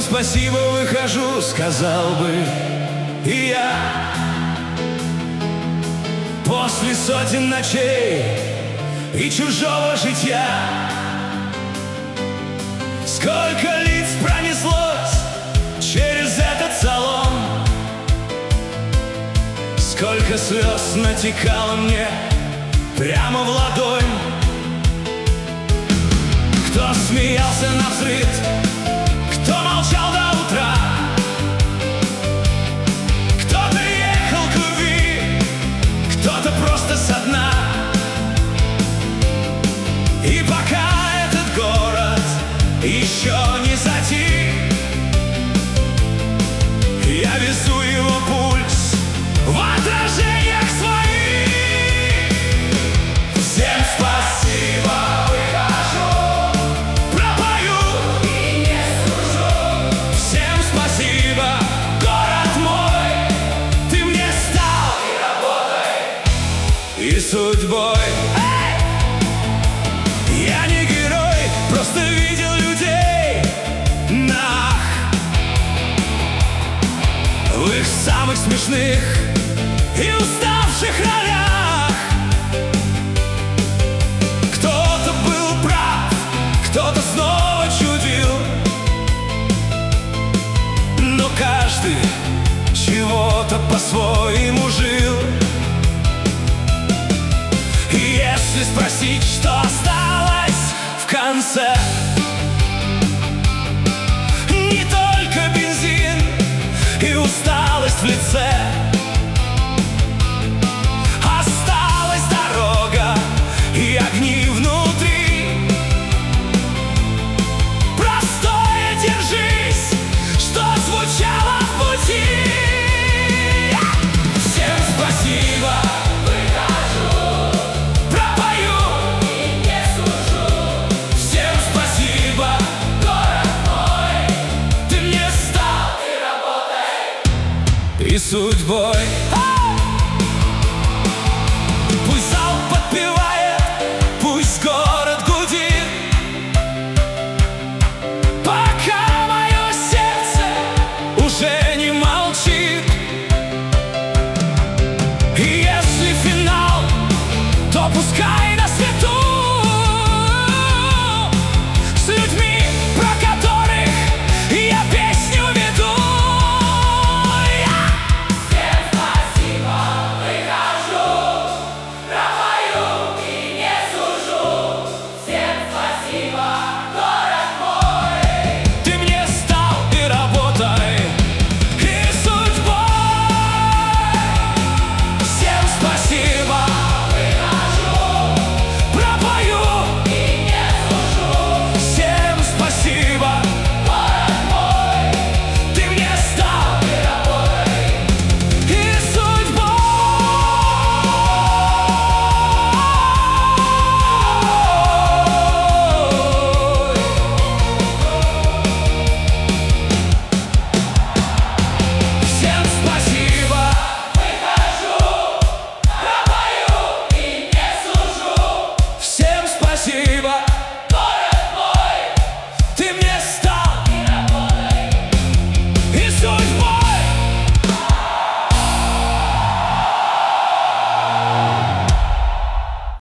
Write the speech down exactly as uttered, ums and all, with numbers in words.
спасибо выхожу, сказал бы и я. После сотен ночей и чужого житья, сколько лиц пронеслось через этот салон, сколько слез натекало мне прямо в ладонь. Кто смеялся навзрыд, кто молчал до утра, кто-то ехал к любви, кто-то просто со дна. И пока этот город еще не затих, я везу его пульс в отражениях своих. Всем спасибо, выхожу, пропою и не служу. Всем спасибо, город мой, ты мне стал и работой, и судьбой. Я не герой, просто видел людей на в их самых смешных и уставших ролях. Кто-то был прав, кто-то снова чудил, но каждый чего-то по-своему жил. И если спросить, что осталось в конце, не только бензин и усталость в лице, осталась дорога и огни внутри. Простое держись, что звучало в пути. Всем спасибо, выхожу, пропою и не служу. Всем спасибо, город мой, ты мне стал и работой, и судьбой.